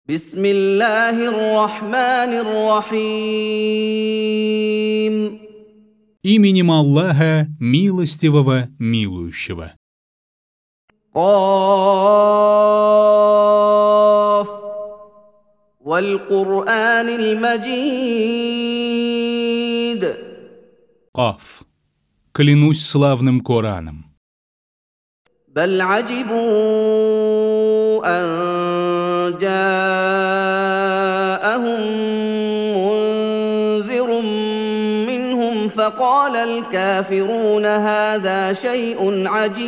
بسم الله الرحمن الرحيم. Именем Аллаха, милостивого, милующего. قاف والقرآن المجيد. Каф. Клянусь славным Кораном. بل عجبوا أن جاءهم منذر منهم فقال الكافرون هذا شيء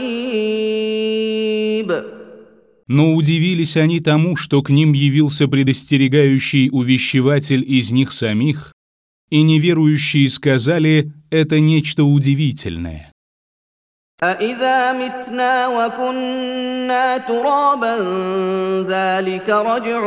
عجيب. Но удивились они тому, что к ним явился предостерегающий увещеватель из них самих, и неверующие сказали, это нечто удивительное. أَإِذَا مِتْنَا وَكُنَّا تُرَابًا ذَلِكَ رَجْعٌ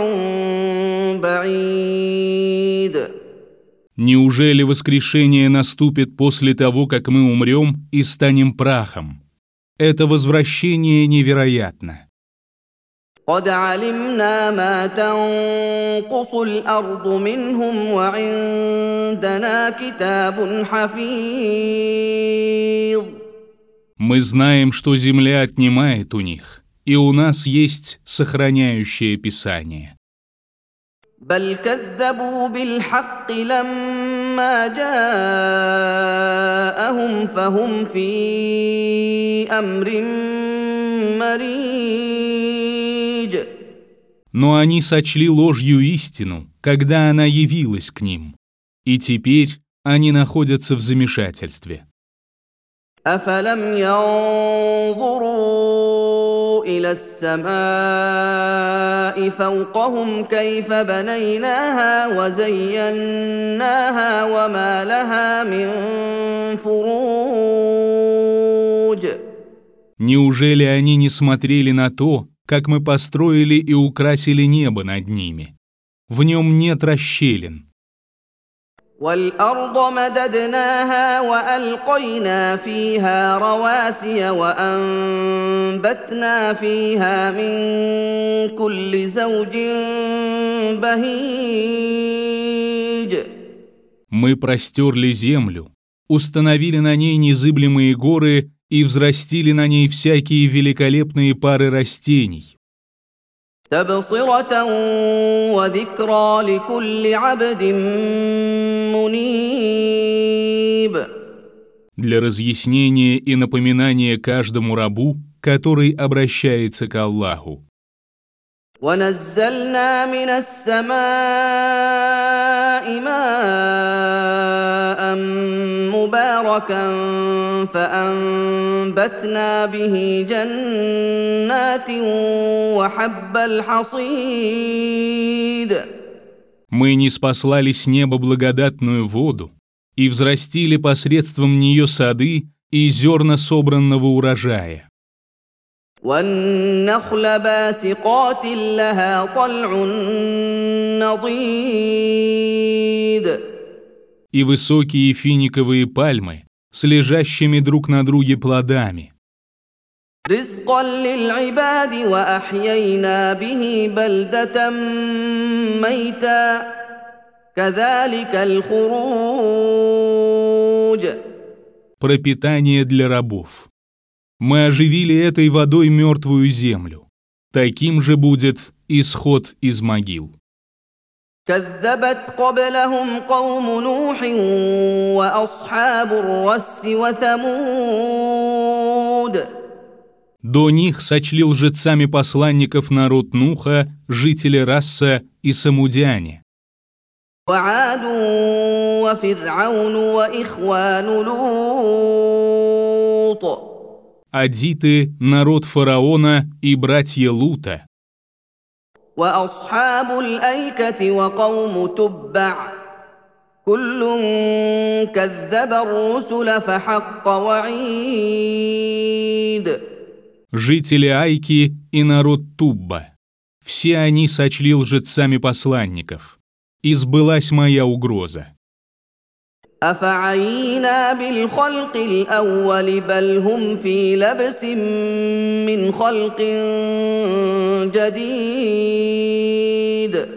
بَعِيدٌ. Неужели воскрешение наступит после того, как мы умрем и станем прахом? Это возвращение невероятно. قَدْ عَلِمْنَا مَا تَنقُصُ الْأَرْضُ مِنْهُمْ وَعِندَنَا كِتَابٌ حَفِيظٌ. Мы знаем, что земля отнимает у них, и у нас есть сохраняющее Писание. بل كذبوا بالحق لما جاءهم فهم في أمر مريج. Но они сочли ложью истину, когда она явилась к ним, и теперь они находятся в замешательстве. أفلم ينظروا إلى السماء فوقهم كيف بنيناها وزيناها وما لها من فروج. Неужели они не смотрели на то, как мы построили и украсили небо над ними? В нем нет расщелин. والأرض مددناها وألقينا فيها رواسي وأنبتنا فيها من كل زوج بهيج. Мы простерли землю, установили на ней незыблемые горы и взрастили на ней всякие великолепные пары растений. تبصرة وذكرى لكل عبد منيب. Для разъяснения и напоминания каждому рабу, который обращается к Аллаху. ونزلنا من السماء ماء مباركا فأنبتنا به جنات وحب الحصيد. Мы ниспослали с неба благодатную воду и взрастили посредством нее сады и зерна собранного урожая. والنخل باسقات لها طلع نضيد. И высокие финиковые пальмы с лежащими друг на друге плодами. رزقا للعباد وأحيينا به بلدة ميتا كذلك الخروج. Пропитание для рабов. Мы оживили этой водой мертвую землю. Таким же будет исход из могил. كذبت قبلهم قوم نوح وأصحاب الرس وثمود. До них сочли лжецами посланников народ Нуха, жители Расса и самудяне. وعاد وفرعون وإخوان لوط. Адиты, народ фараона и братья Лута. وأصحاب الأيكة وقوم تبع كل كذب الرسل فحق وعيد. Жители Айки и народ Тубба. Все они сочли лжецами посланников. И сбылась моя угроза. أفعينا بالخلق الأول بل هم في لبس من خلق جديد.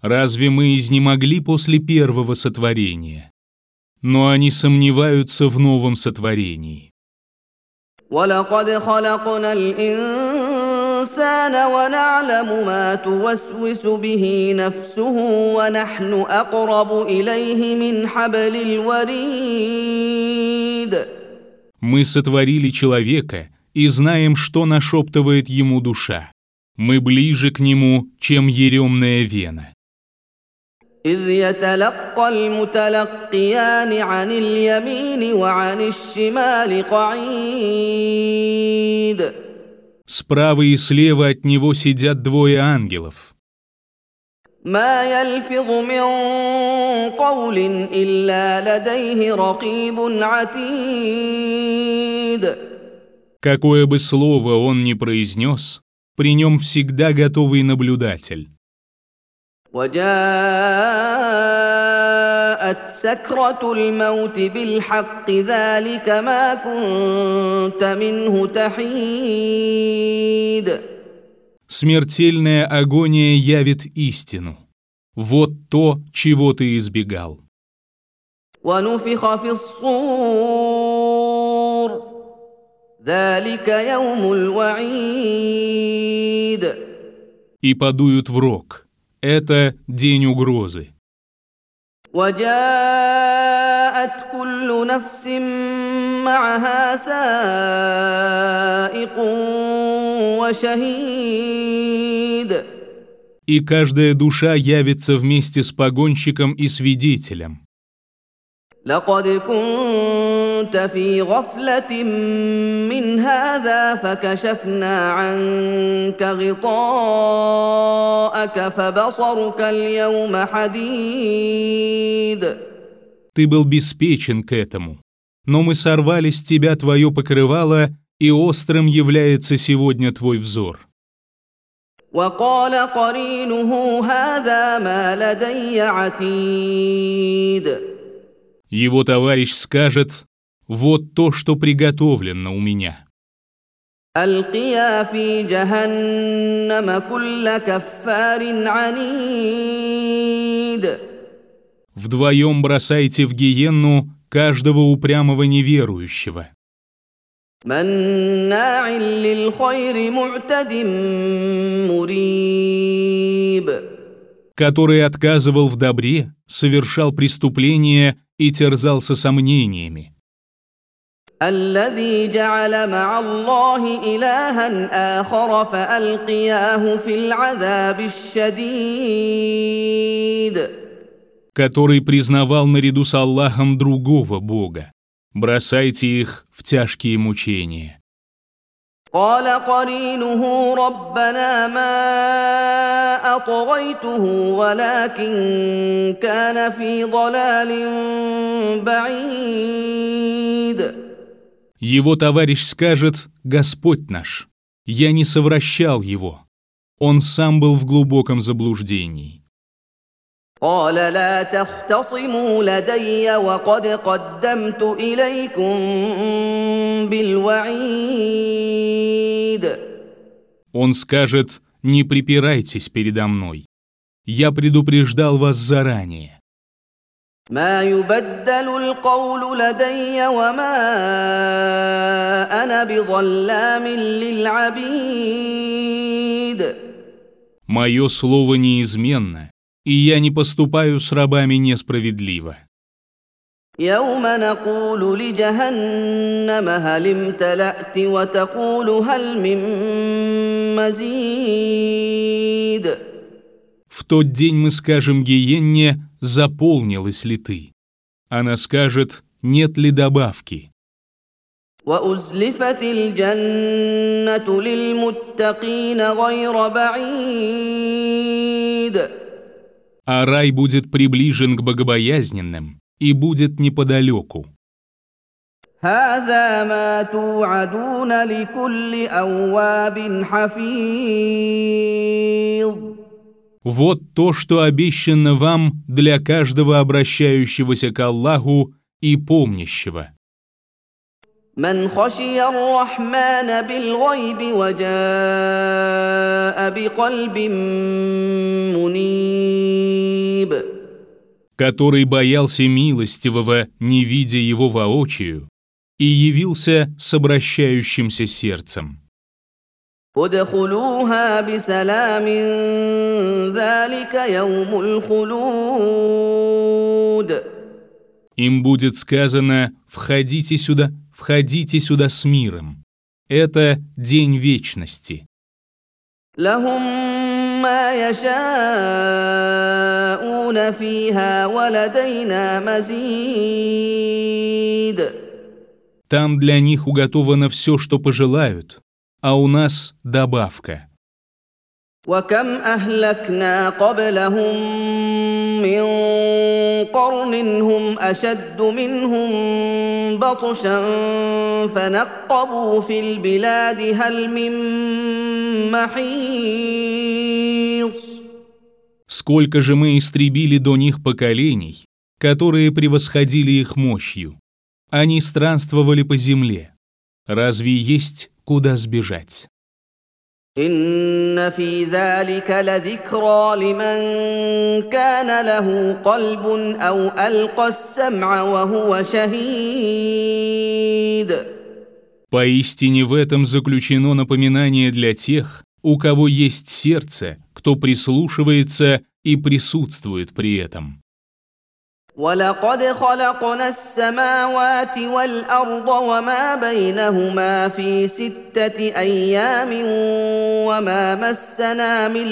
Разве мы изнемогли после первого сотворения? Но они сомневаются в новом сотворении. وَلَقَدْ خَلَقْنَا الْإِنسَانَ وَنَعْلَمُ مَا تُوَسْوِسُ بِهِ نَفْسُهُ وَنَحْنُ أَقْرَبُ إِلَيْهِ مِنْ حَبْلِ الْوَرِيدِ. Мы сотворили человека и знаем, что нашептывает ему душа. Мы ближе к нему, чем еремная вена. إِذْ يَتَلَقَّى الْمُتَلَقِّيَانِ عَنِ الْيَمِينِ وَعَنِ الشِّمَالِ قَعِيدٌ. Справа и слева от него сидят двое ангелов. مَا يَلْفِظُ مِنْ قَوْلٍ إِلَّا لَدَيْهِ رَقِيبٌ عَتِيدٌ. Какое бы слово он ни произнес, при нем всегда готовый наблюдатель. وجاءت سكرة الموت بالحق ذلك ما كنت منه تحيد. Смертельная агония явит истину. Вот то, чего ты избегал. ونفخ في الصور ذلك يوم الوعيد. И подуют в рог. Это день угрозы. وجاءت كل نفس معها سائق وشهيد. И каждая душа явится вместе с погонщиком и свидетелем. لقد كنت في غفلة من هذا فكشفنا عنك غطاءك فبصرك اليوم حديد. Ты был беспечен к этому, но мы сорвали с тебя твое покрывало, и острым является сегодня твой взор. وقال قرينه هذا ما لدي عتيد. Его товарищ скажет: «Вот то, что приготовлено у меня». ألقيا في جهنم كل كفار عنيد. Вдвоем бросайте в гиенну каждого упрямого неверующего. مناع للخير معتد مريب. Который отказывал в добре, совершал преступления и терзался сомнениями. الذي جعل مع الله إلها آخر فألقياه في العذاب الشديد. Который признавал наряду с Аллахом другого Бога. Бросайте их в тяжкие мучения. قال قرينه ربنا ما أطغيته ولكن كان في ضلال بعيد. Его товарищ скажет: «Господь наш, я не совращал его. Он сам был в глубоком заблуждении». قال لا تختصموا لدي وقد قدمت إليكم بالوعيد. Он скажет: «Не припирайтесь передо мной. Я предупреждал вас заранее». ما يبدل القول لدي وما أنا بظلام للعبيد. Мое слово неизменно, и я не поступаю с рабами несправедливо. يوم نقول لجهنم هل امتلأت وتقول هل من مزيد. В тот день мы скажем гиенне: «Заполнилась ли ты?» Она скажет: «Нет ли добавки?» وأزلفت الجنة للمتقين غير بعيد. А рай будет приближен к богобоязненным и будет неподалеку. هذا ما توعدون لكل أواب حفيظ. Вот то, что обещано вам для каждого обращающегося к Аллаху и помнящего. من خشي الرحمن بالغيب وجاء، 'جاء بقلب منيب. который боялся милостивого, не видя его воочию, и явился с обращающимся сердцем. ادخلوها بسلام ذلك يوم الخلود. Им будет сказано: входите сюда с миром. Это день вечности. لهم ما يشاءون فيها ولدينا مزيد. Там для них уготовано все, что пожелают, а у нас добавка. وكم أهلكنا قبلهم من قرن هم أشد منهم بطشا فنقبوا في البلاد هل من محيص. Сколько же мы истребили до них поколений, которые превосходили их мощью. Они странствовали по земле. Разве есть куда сбежать? إن في ذلك لذكرى لمن كان له قلب أو ألقى السمع وهو شهيد. Поистине в этом заключено напоминание для тех, у кого есть сердце, кто прислушивается и присутствует при этом. ولقد خلقنا السماوات والأرض وما بينهما في 6 أيام وما مسنا من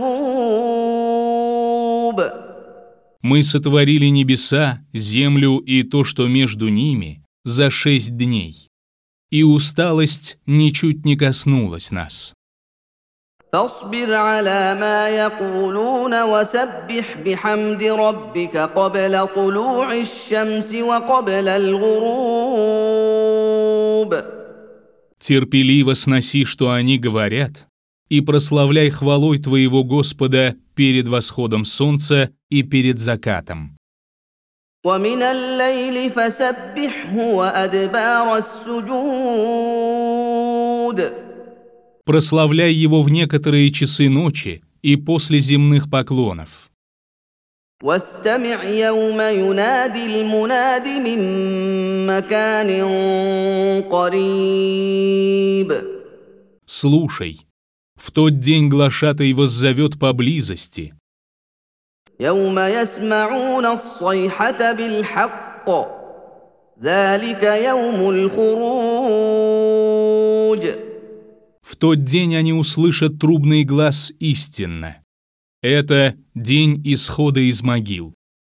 لغوب. Мы сотворили небеса, землю и то, что между ними, за 6 дней, и усталость ничуть не коснулась нас. فاصبر على ما يقولون وسبح بحمد ربك قبل طلوع الشمس وقبل الغروب. Терпеливо сноси, что они говорят, и прославляй хвалой твоего Господа перед восходом солнца и перед закатом. ومن الليل فسبحه وأدبار السجود. Прославляй его в некоторые часы ночи и после земных поклонов. واستمع يوم ينادي المناد من مكان قريب. Слушай, в тот день глашатай воззовет поблизости. يوم يسمعون الصيحة بالحق ذلك يوم الخروج. В тот день они услышат трубный глас истинно. Это день исхода из могил.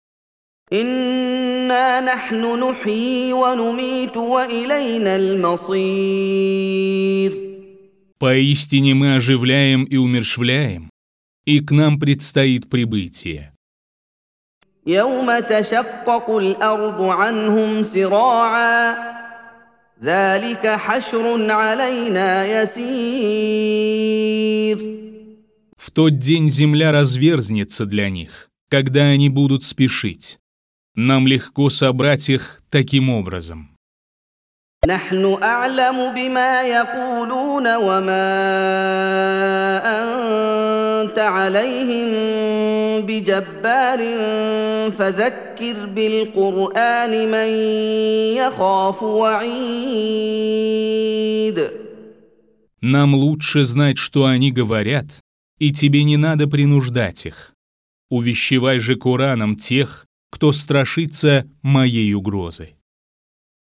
إنا نحن نحيي ونميت وإلينا المصير. Поистине мы оживляем и умерщвляем, и к нам предстоит прибытие. يوم تشقق الأرض عنهم سراعا ذلك حشر علينا يسير. В тот день земля разверзнется для них, когда они будут спешить. Нам легко собрать их таким образом. نحن أعلم بما يقولون وما أنت عليهم بجبار فذكر بالقرآن من يخاف وعيد. Нам лучше знать, что они говорят, и тебе не надо принуждать их. Увещевай же Кораном тех, кто страшится моей угрозы.